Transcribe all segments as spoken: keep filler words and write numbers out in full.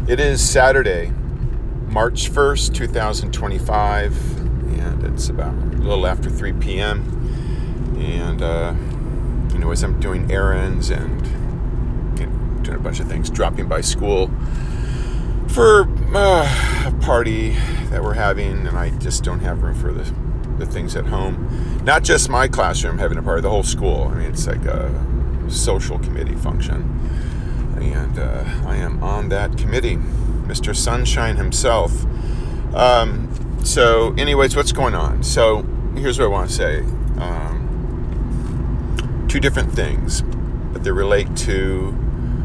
It is Saturday, March first, two thousand twenty-five, and it's about a little after three p.m. And, uh, you know, as I'm doing errands and you know, doing a bunch of things, dropping by school for uh, a party that we're having, and I just don't have room for the, the things at home. Not just my classroom having a party, the whole school. I mean, it's like a social committee function. And uh, I am on that committee, Mister Sunshine himself. Um, so, anyways, what's going on? So, here's what I want to say. Um, two different things, but they relate to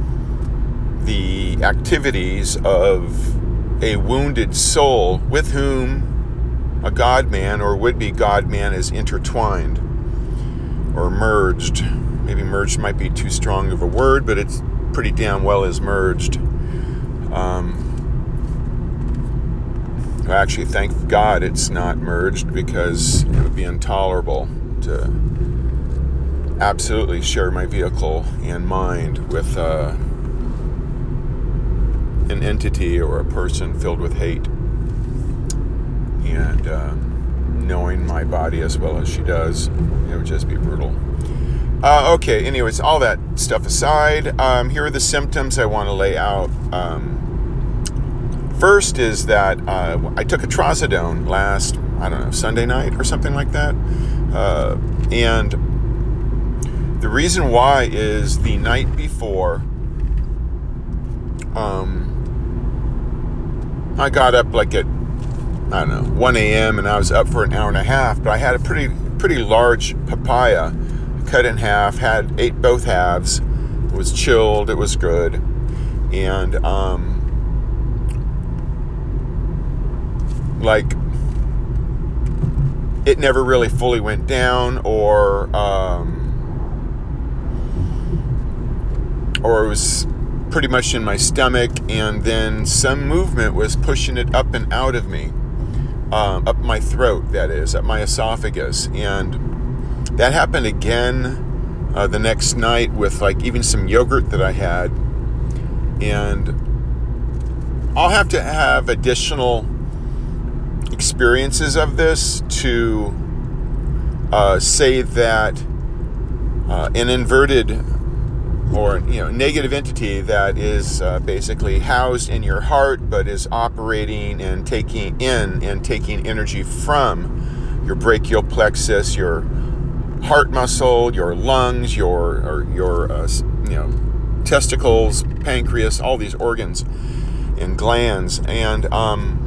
the activities of a wounded soul with whom a God-man or would-be God-man is intertwined or merged. Maybe merged might be too strong of a word, but it's pretty damn well is merged. Um, actually, thank God it's not merged, because it would be intolerable to absolutely share my vehicle and mind with uh, an entity or a person filled with hate. And uh, knowing my body as well as she does, it would just be brutal. Uh, okay, anyways, all that stuff aside, um, here are the symptoms I want to lay out. Um, first is that uh, I took a trazodone last, I don't know, Sunday night or something like that. Uh, and the reason why is the night before, um, I got up like at, I don't know, one a.m. and I was up for an hour and a half, but I had a pretty, pretty large papaya. Cut in half, had ate both halves. It was chilled, it was good. And um like it never really fully went down, or um or it was pretty much in my stomach, and then some movement was pushing it up and out of me, um, up my throat, that is, up my esophagus. And that happened again uh, the next night with like even some yogurt that I had. And I'll have to have additional experiences of this to uh, say that uh, an inverted or you know negative entity that is uh, basically housed in your heart but is operating and taking in and taking energy from your brachial plexus, your heart muscle, your lungs, your or your uh, you know testicles, pancreas, all these organs and glands. And um,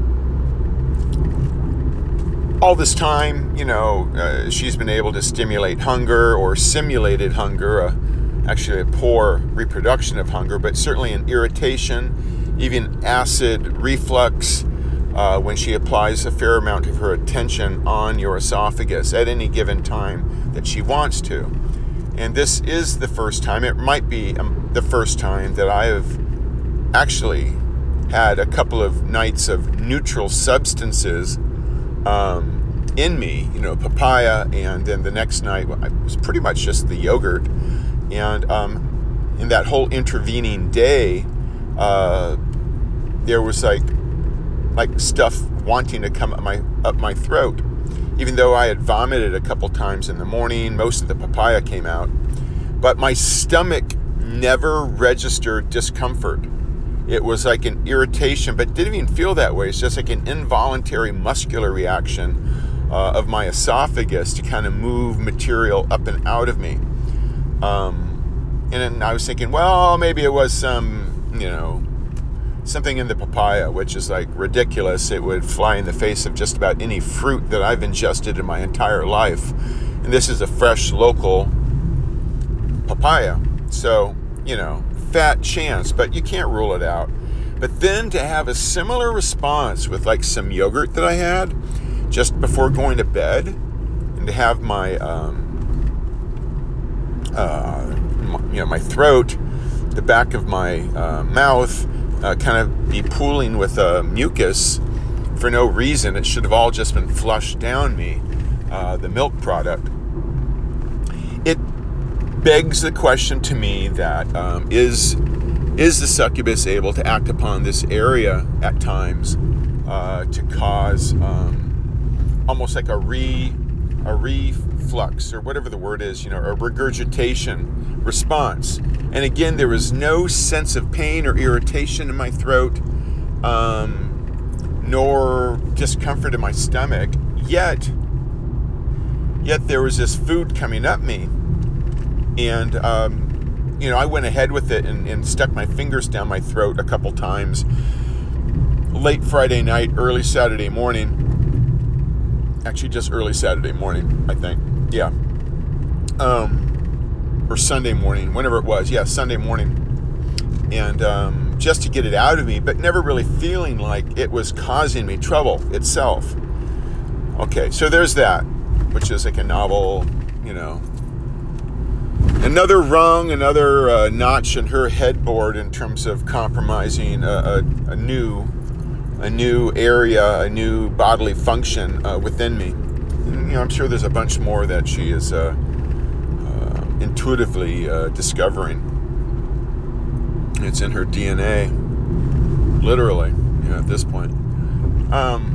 all this time, you know, uh, she's been able to stimulate hunger or simulated hunger, uh, actually a poor reproduction of hunger, but certainly an irritation, even acid reflux, uh, when she applies a fair amount of her attention on your esophagus at any given time that she wants to. And this is the first time, it might be um, the first time that I have actually had a couple of nights of neutral substances um, in me, you know, papaya, and then the next night it was pretty much just the yogurt. And um, in that whole intervening day, uh, there was like like stuff wanting to come up my up my throat. Even though I had vomited a couple times in the morning, most of the papaya came out. But my stomach never registered discomfort. It was like an irritation, but didn't even feel that way. It's just like an involuntary muscular reaction uh, of my esophagus to kind of move material up and out of me. Um, and then I was thinking, well, maybe it was some, you know, something in the papaya, which is like ridiculous. It would fly in the face of just about any fruit that I've ingested in my entire life. And this is a fresh, local papaya. So, you know, fat chance, but you can't rule it out. But then to have a similar response with like some yogurt that I had just before going to bed, and to have my, um, uh, my you know, my throat, the back of my uh, mouth, Uh, kind of be pooling with uh, mucus for no reason. It should have all just been flushed down me, uh, the milk product. It begs the question to me that um, is is the succubus able to act upon this area at times uh, to cause um, almost like a re a reflux, or whatever the word is, you know, a regurgitation response. And again, there was no sense of pain or irritation in my throat, um, nor discomfort in my stomach. Yet, yet there was this food coming up me, and um, you know, I went ahead with it and, and stuck my fingers down my throat a couple times. Late Friday night, early Saturday morning. Actually, just early Saturday morning, I think. Yeah. Um, or Sunday morning, whenever it was. Yeah, Sunday morning. And um, just to get it out of me, but never really feeling like it was causing me trouble itself. Okay, so there's that, which is like a novel, you know, another rung, another uh, notch in her headboard in terms of compromising a, a, a new a new area, a new bodily function uh, within me. And, you know, I'm sure there's a bunch more that she is uh, uh, intuitively uh, discovering. It's in her D N A, literally, you know, at this point. Um,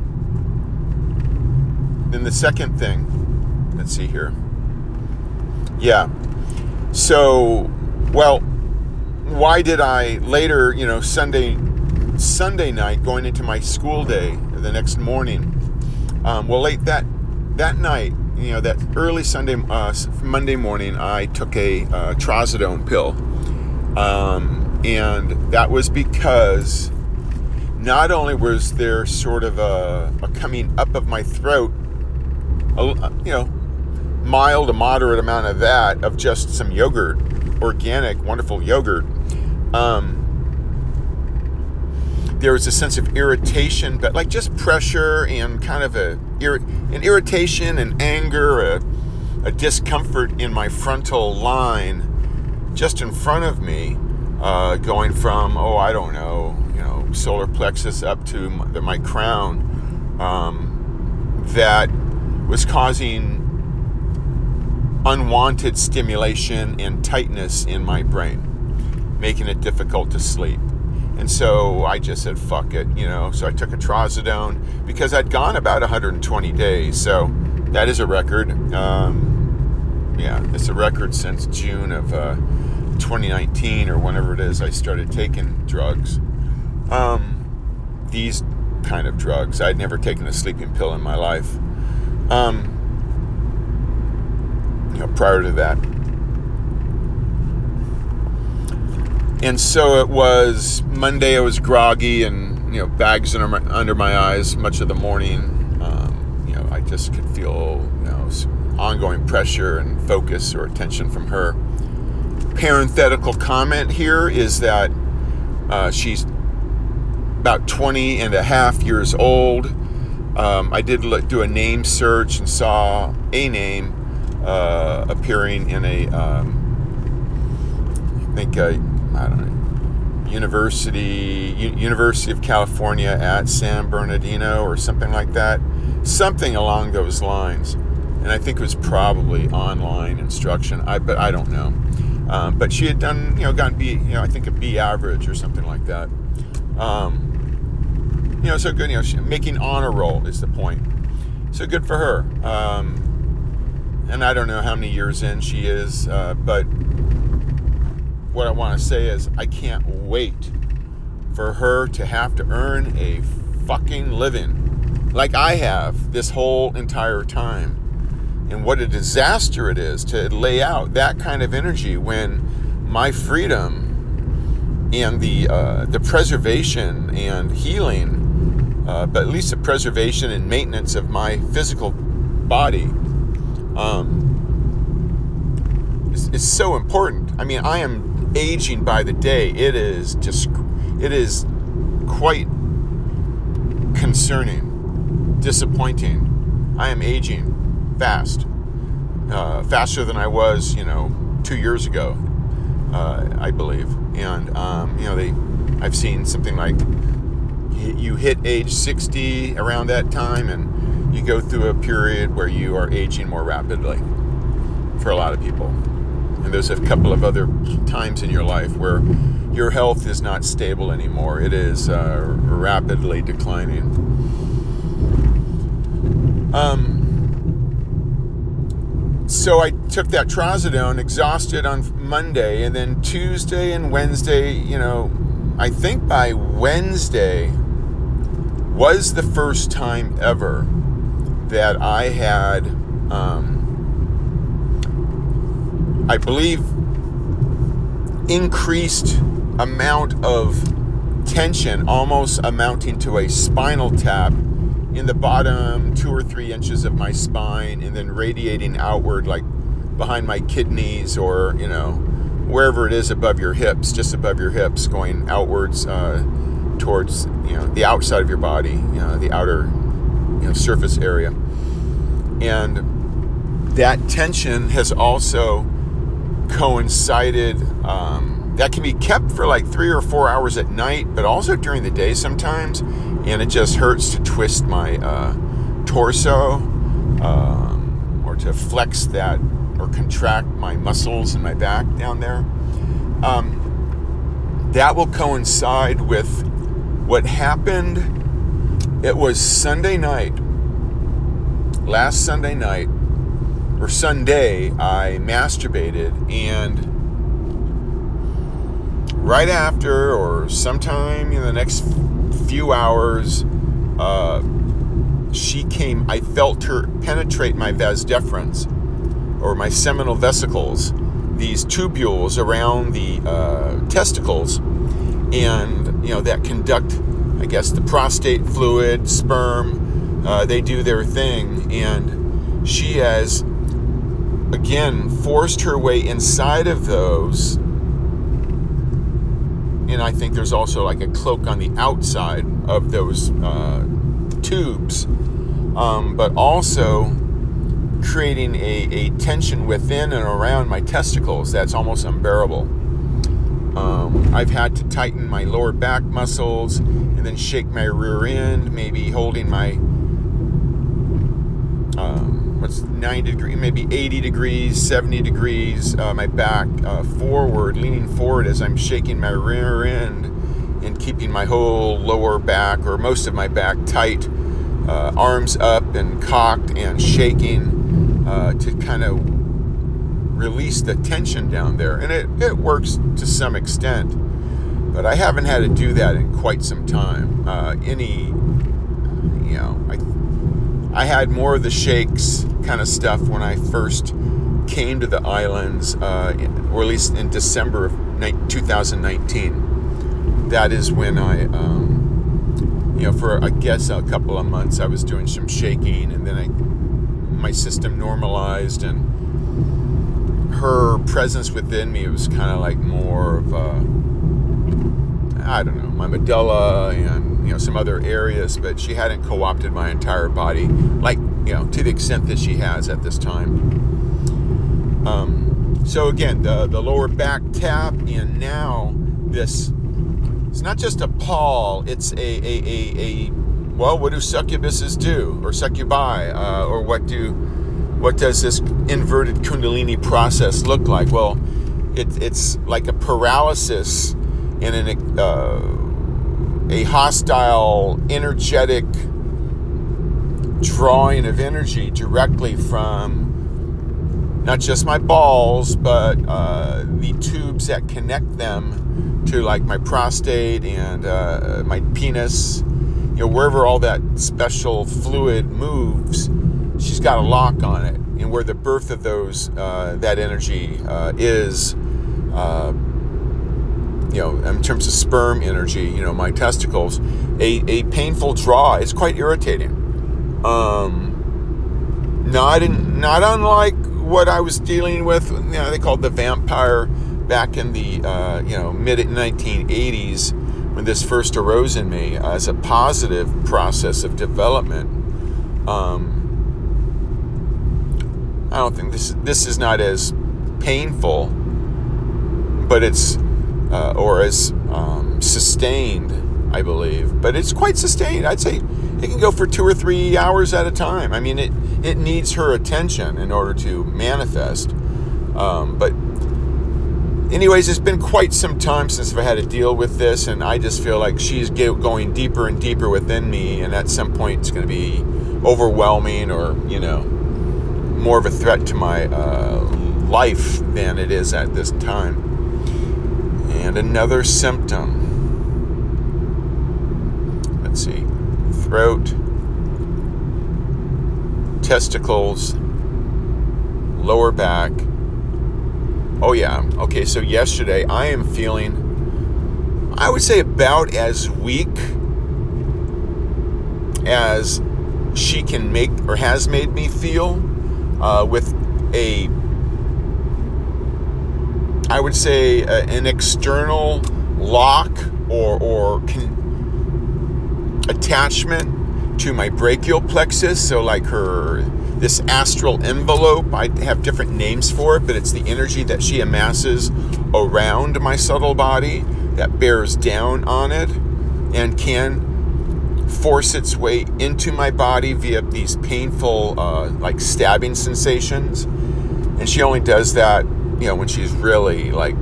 then the second thing, let's see here. Yeah. So, well, why did I later, you know, Sunday Sunday night, going into my school day the next morning, um, well, late that that night, you know, that early Sunday, uh, Monday morning, I took a uh, trazodone pill, um, and that was because not only was there sort of a, a coming up of my throat, a, you know, mild to moderate amount of that, of just some yogurt, organic, wonderful yogurt. Um, there was a sense of irritation, but like just pressure and kind of a an irritation and anger, a, a discomfort in my frontal line, just in front of me, uh, going from, oh, I don't know, you know, solar plexus up to my, my crown, um, that was causing unwanted stimulation and tightness in my brain, making it difficult to sleep. And so I just said, fuck it, you know, so I took a trazodone because I'd gone about one hundred twenty days. So that is a record. Um, yeah, it's a record since June of uh, twenty nineteen or whenever it is I started taking drugs. Um, these kind of drugs. I'd never taken a sleeping pill in my life. Um, you know, prior to that. And so it was Monday. I was groggy and, you know, bags under my, under my eyes much of the morning. Um, you know, I just could feel, you know, ongoing pressure and focus or attention from her. Parenthetical comment here is that uh, she's about twenty and a half years old. Um, I did look, do a name search and saw a name uh, appearing in a, um, I think, a, I don't know, University U- University of California at San Bernardino or something like that, something along those lines. And I think it was probably online instruction. I but I don't know. Um, but she had done, you know, gotten B, you know, I think a B average or something like that. Um, you know, so good. You know, she, making honor roll is the point. So good for her. Um, and I don't know how many years in she is, uh, but. What I want to say is I can't wait for her to have to earn a fucking living like I have this whole entire time. And what a disaster it is to lay out that kind of energy when my freedom and the uh, the preservation and healing, uh, but at least the preservation and maintenance of my physical body um, is, is so important. I mean, I am aging by the day. It is just, it is quite concerning, disappointing. I am aging fast, uh, faster than I was, you know, two years ago, uh, I believe. And, um, you know, they, I've seen something like you hit age sixty around that time and you go through a period where you are aging more rapidly for a lot of people. And there's a couple of other times in your life where your health is not stable anymore. It is uh, rapidly declining. Um, so I took that trazodone, exhausted on Monday, and then Tuesday and Wednesday, you know, I think by Wednesday was the first time ever that I had, um, I believe, increased amount of tension, almost amounting to a spinal tap in the bottom two or three inches of my spine, and then radiating outward, like behind my kidneys, or, you know, wherever it is above your hips, just above your hips, going outwards uh, towards, you know, the outside of your body, you know, the outer, you know, surface area. And that tension has also coincided, um, that can be kept for like three or four hours at night, but also during the day sometimes, and it just hurts to twist my uh, torso, um, or to flex that or contract my muscles in my back down there. Um, that will coincide with what happened. It was Sunday night, last Sunday night, or Sunday, I masturbated, and right after, or sometime in the next few hours, uh, she came, I felt her penetrate my vas deferens, or my seminal vesicles, these tubules around the uh, testicles, and, you know, that conduct, I guess, the prostate fluid, sperm, uh, they do their thing, and she has, again, forced her way inside of those. And I think there's also like a cloak on the outside of those uh, tubes, um, but also creating a, a tension within and around my testicles that's almost unbearable. Um, I've had to tighten my lower back muscles and then shake my rear end, maybe holding my um, what's ninety degrees, maybe eighty degrees, seventy degrees, uh, my back uh, forward, leaning forward as I'm shaking my rear end and keeping my whole lower back, or most of my back, tight, uh, arms up and cocked and shaking uh, to kind of release the tension down there. And it, it works to some extent, but I haven't had to do that in quite some time. Uh, any, you know, I I had more of the shakes kind of stuff when I first came to the islands, uh, or at least in December of two thousand nineteen. That is when I, um, you know, for I guess a couple of months I was doing some shaking, and then I, my system normalized, and her presence within me was kind of like more of a, I don't know, my medulla and, you know, some other areas, but she hadn't co-opted my entire body, like, you know, to the extent that she has at this time. Um, so again, the, the lower back tap, and now this, it's not just a pall, it's a, a, a, a well, what do succubuses do, or succubi, uh, or what do, what does this inverted Kundalini process look like? Well, it, it's like a paralysis and an, uh, a hostile, energetic drawing of energy directly from not just my balls, but uh, the tubes that connect them to, like, my prostate and uh, my penis. You know, wherever all that special fluid moves, she's got a lock on it. And where the birth of those, uh, that energy uh, is, uh, you know, in terms of sperm energy, you know, my testicles, a, a painful draw. It's quite irritating. Um, not in, not unlike what I was dealing with, you know, they called the vampire back in the, uh, you know, mid nineteen eighties, when this first arose in me as a positive process of development. Um, I don't think this, this is not as painful, but it's, Uh, or as um, sustained, I believe. But it's quite sustained. I'd say it can go for two or three hours at a time. I mean, it, it needs her attention in order to manifest. Um, but anyways, it's been quite some time since I've had to deal with this, and I just feel like she's going deeper and deeper within me, and at some point it's going to be overwhelming, or, you know, more of a threat to my uh, life than it is at this time. And another symptom. Let's see. Throat, testicles, lower back. Oh yeah. Okay, so yesterday I am feeling, I would say, about as weak as she can make or has made me feel, uh, with a, I would say, uh, an external lock or or con- attachment to my brachial plexus. So like her, this astral envelope, I have different names for it, but it's the energy that she amasses around my subtle body that bears down on it and can force its way into my body via these painful, uh, like stabbing sensations. And she only does that, you know, when she's really like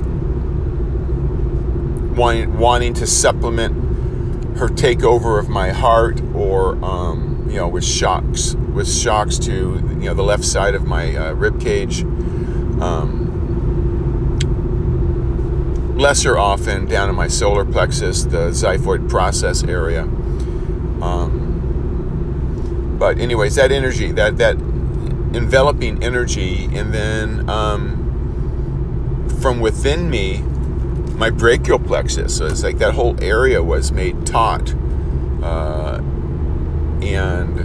wanting, wanting to supplement her takeover of my heart, or, um, you know, with shocks, with shocks to, you know, the left side of my uh, rib cage. Um, lesser often down in my solar plexus, the xiphoid process area. Um, but anyways, that energy, that that enveloping energy, and then um, from within me, my brachial plexus. So it's like that whole area was made taut, uh, and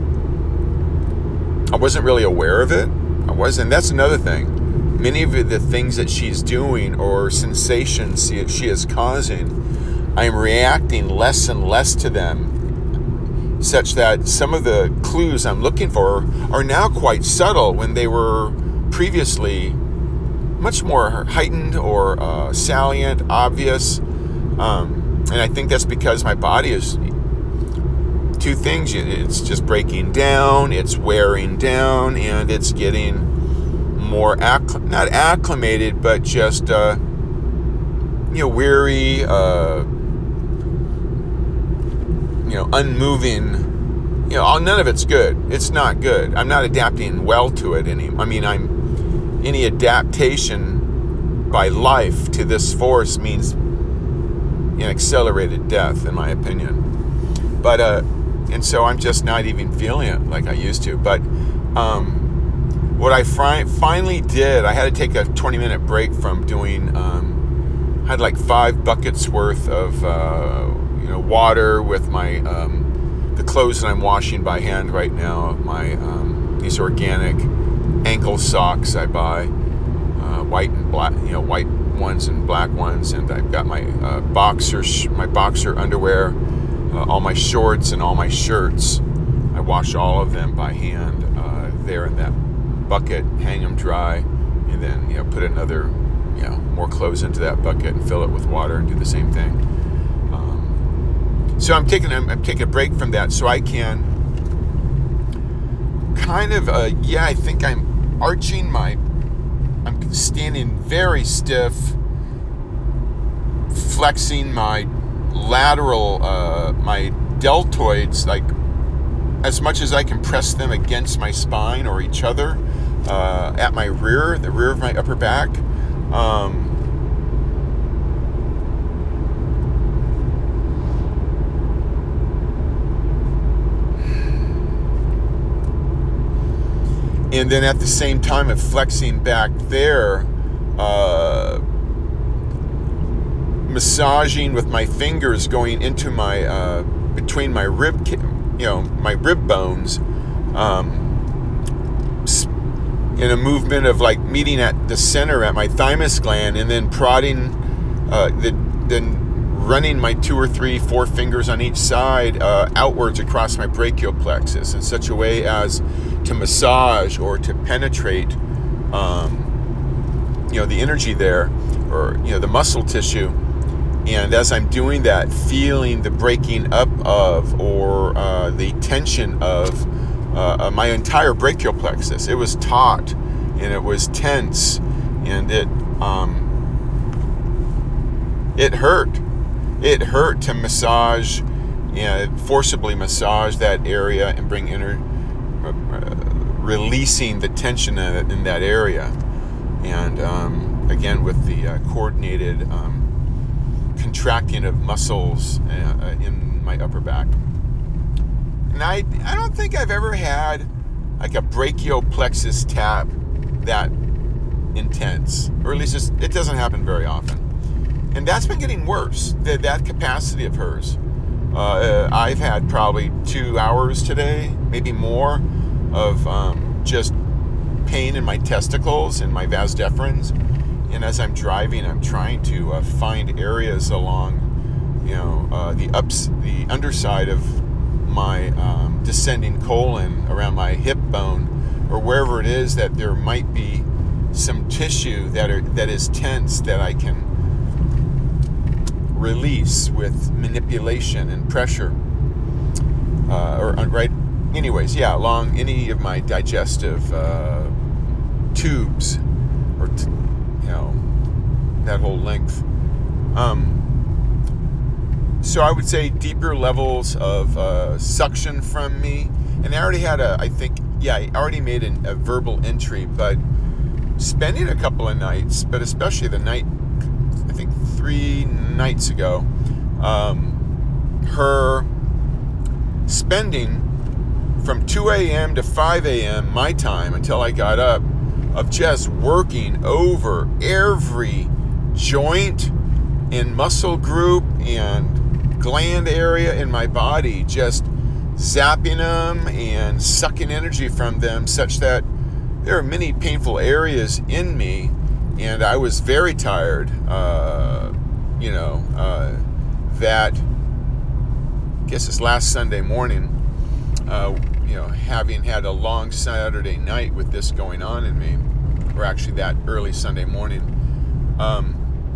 I wasn't really aware of it. I wasn't. That's another thing. Many of the things that she's doing or sensations she is causing, I am reacting less and less to them, such that some of the clues I'm looking for are now quite subtle when they were previously much more heightened or uh, salient, obvious. Um, and I think that's because my body is two things. It's just breaking down, it's wearing down, and it's getting more, acc- not acclimated, but just, uh, you know, weary, uh, you know, unmoving. You know, none of it's good. It's not good. I'm not adapting well to it any. I mean, I'm any adaptation by life to this force means an accelerated death, in my opinion. But uh, and so I'm just not even feeling it like I used to. But um, what I fi- finally did, I had to take a twenty minute break from doing. Um, I had like five buckets worth of uh, you know water with my. Um, the clothes that I'm washing by hand right now, my um, these organic ankle socks I buy, uh, white and black, you know, white ones and black ones, and I've got my uh, boxer, sh- my boxer underwear, uh, all my shorts and all my shirts. I wash all of them by hand uh, there in that bucket, hang them dry, and then, you know, put another, you know, more clothes into that bucket and fill it with water and do the same thing. So I'm taking I'm, I'm taking a break from that so I can kind of uh, yeah I think I'm arching my I'm standing very stiff, flexing my lateral uh, my deltoids, like as much as I can press them against my spine or each other, uh, at my rear, the rear of my upper back. Um, And then at the same time of flexing back there, uh, massaging with my fingers going into my, uh, between my rib, you know, my rib bones, um, in a movement of like meeting at the center at my thymus gland, and then prodding, uh, the, then running my two or three, four fingers on each side uh, outwards across my brachial plexus in such a way as to massage or to penetrate, um, you know, the energy there, or, you know, the muscle tissue. And as I'm doing that, feeling the breaking up of, or uh, the tension of uh, my entire brachial plexus. It was taut, and it was tense, and it, um, it hurt. It hurt to massage, you know, forcibly massage that area and bring inner, uh, releasing the tension in, it, in that area. And um, again, with the uh, coordinated um, contracting of muscles uh, in my upper back. And I, I don't think I've ever had like a brachial plexus tap that intense, or at least it's, it doesn't happen very often. And that's been getting worse, that, that capacity of hers. Uh, I've had probably two hours today, maybe more, of um, just pain in my testicles and my vas deferens. And as I'm driving, I'm trying to uh, find areas along, you know, uh, the ups, the underside of my um, descending colon, around my hip bone, or wherever it is that there might be some tissue that are that is tense that I can release with manipulation and pressure, uh, or right. Anyways, yeah, along any of my digestive uh, tubes, or t- you know, that whole length. Um, so I would say deeper levels of uh, suction from me, and I already had a, I think, yeah, I already made an, a verbal entry, but spending a couple of nights, but especially the night, I think three nights ago, um, her spending from two a.m. to five a.m. my time until I got up, of just working over every joint and muscle group and gland area in my body, just zapping them and sucking energy from them, such that there are many painful areas in me, and I was very tired. Uh, you know, uh, that, I guess it's last Sunday morning, uh, you know, having had a long Saturday night with this going on in me, or actually that early Sunday morning. Um,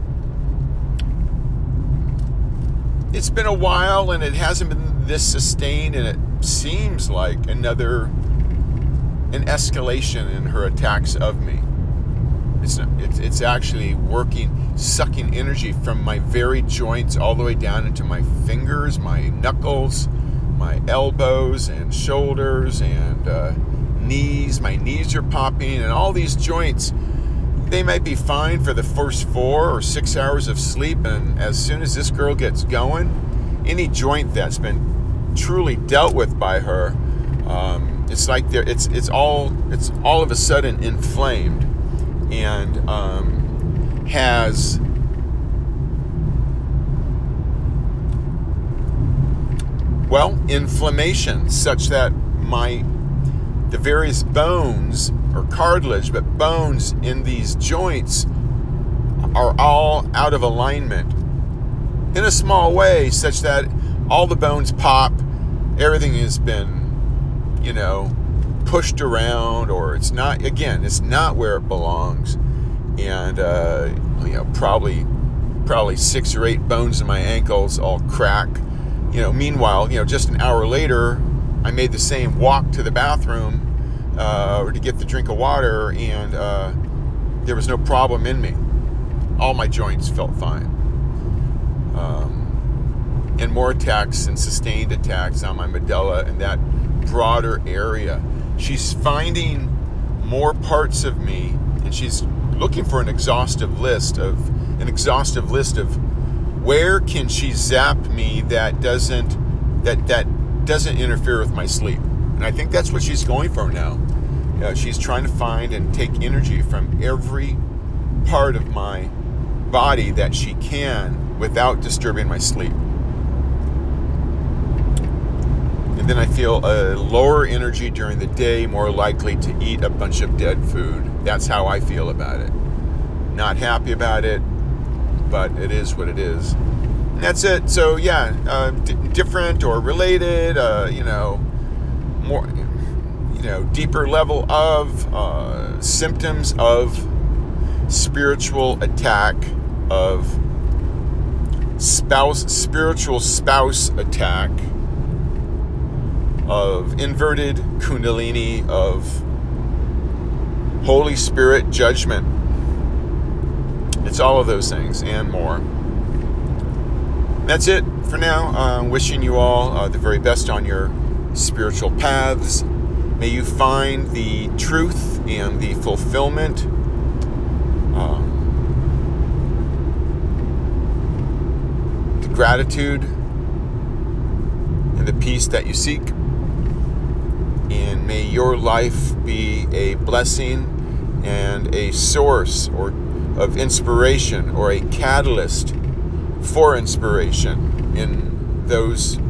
it's been a while, and it hasn't been this sustained, and it seems like another, an escalation in her attacks of me. It's, it's, it's actually working, sucking energy from my very joints all the way down into my fingers, my knuckles, my elbows and shoulders and uh, knees. My knees are popping, and all these joints, they might be fine for the first four or six hours of sleep, and as soon as this girl gets going, any joint that's been truly dealt with by her, um, it's like there, it's it's all it's all of a sudden inflamed, and um, has well inflammation, such that my the various bones, or cartilage, but bones in these joints are all out of alignment in a small way, such that all the bones pop, everything has been, you know, pushed around, or it's not, again, it's not where it belongs. And, uh, you know, probably, probably six or eight bones in my ankles all crack. You know, meanwhile, you know, just an hour later, I made the same walk to the bathroom, Uh, or to get the drink of water, and uh, there was no problem in me. All my joints felt fine. Um, and more attacks and sustained attacks on my medulla and that broader area. She's finding more parts of me, and she's looking for an exhaustive list of an exhaustive list of where can she zap me that doesn't that that doesn't interfere with my sleep. And I think that's what she's going for now. Uh, she's trying to find and take energy from every part of my body that she can without disturbing my sleep. And then I feel a lower energy during the day, more likely to eat a bunch of dead food. That's how I feel about it. Not happy about it, but it is what it is. And that's it. So yeah, uh, d- different or related, uh, you know, more, you know, deeper level of uh, symptoms of spiritual attack, of spouse, spiritual spouse attack, of inverted kundalini, of Holy Spirit judgment. It's all of those things and more. That's it for now. Uh, wishing you all uh, the very best on your spiritual paths. May you find the truth and the fulfillment, um, the gratitude and the peace that you seek. And may your life be a blessing and a source or of inspiration, or a catalyst for inspiration in those